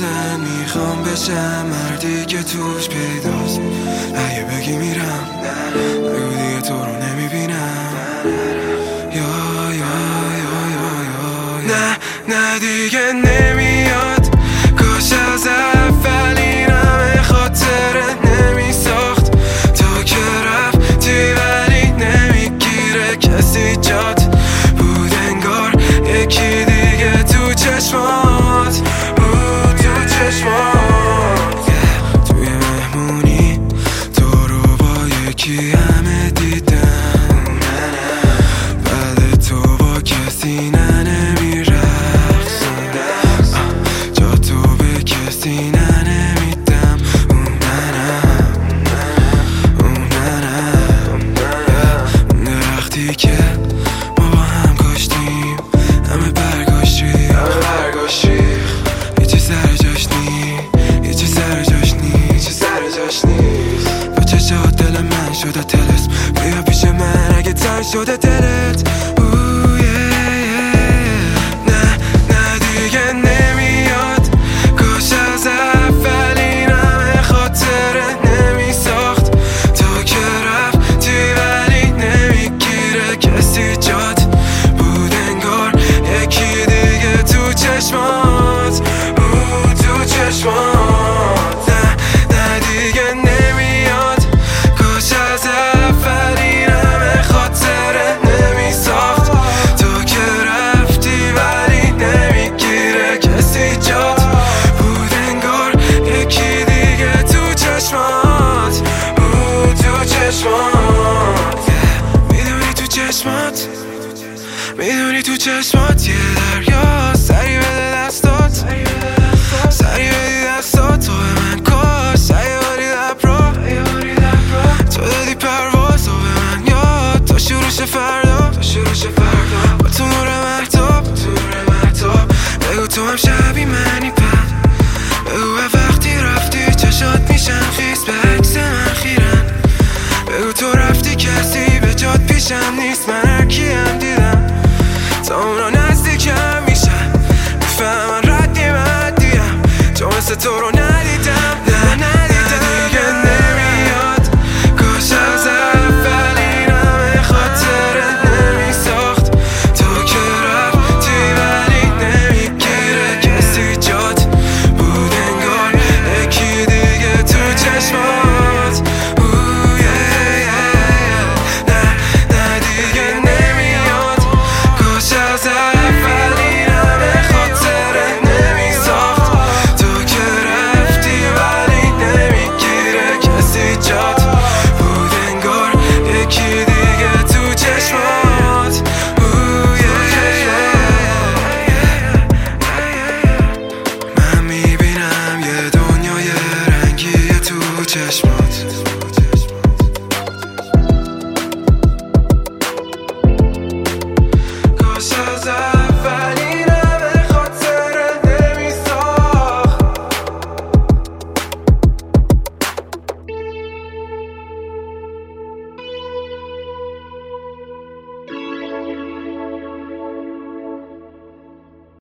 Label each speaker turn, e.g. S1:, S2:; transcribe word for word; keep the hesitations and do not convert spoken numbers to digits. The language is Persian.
S1: زن میخوام بشم مردی که توش پیداست. اگه بگی میرم بگو دیگه تو رو نمیبینم. یا یا یا یا یا نه نه دیگه نمیاد. کاش از اول این همه خاطره نمیساخت. تو که رفتی ولی نمیگیره کسی جات. بود انگار یکی دیگه تو چشمات، بود تو چشمات. yeah. توی مهمونی تو رو با یکی همه دیدم. بعد تو با کسی نه نمیرخصم. جا تو به کسی نه نمیدم. اون منم اون منم اون درختی که ما با هم کاشتیم. همه برگاش ریخ یه چی سر جاش نی، یه چی سر جاش نی، یه چی سر جاش نیست. با چشات دل من شده تلس. بیا پیش من اگه تنگ شده دلت. اوه yeah, yeah. نه نه دیگه نمیاد. کاش از اول این همه خاطره نمیساخت. تو که رفتی ولی نمیگیره کسی جات. بود انگار یکی دیگه تو چشمات، بود تو چشمات. نه نه دیگه نمیاد. کاش از اول این همه خاطره نمیساخت. تو که رفتی ولی نمیگیره کسی جات. بود انگار یکی دیگه تو چشمات، بود تو چشمات. yeah. میدونی تو چشمات، میدونی تو چشمات یه دریا. سری بده دستات، سری بدی دستات. تو به من کاش سری باری لب رو. تو دادی پرواز و به من یاد. تا شروعش فردا، تا شروعش فردا با تو نور محتاب، تو نور محتاب. بگو تو هم شبی منی پد. بگو وقتی رفتی چشات میشن خیس به عکس من خیرن. بگو تو رفتی کسی به جات پیشم نیست. من هر کیم دیدم تا اونا نزدیکم میشن. میفهمن ردی مدیم چون مثل تو رو ندیدم. نه ندیدم دیگه نمیاد. کاش از اول این همه خاطره نمیساخت. تو که رفتی ولی نمیگیره کسی جات. بود انگار یکی دیگه تو چشمات. اوه yeah, yeah. نه نه دیگه نمیاد. کاش از اول این همه خاطره نمیساخت. تو که رفتی ولی نمیگیره کسی جات. بود انگار یکی دیگه تو چشمات. اوه yeah, yeah. من میبینم یه دنیای رنگی تو چشمات.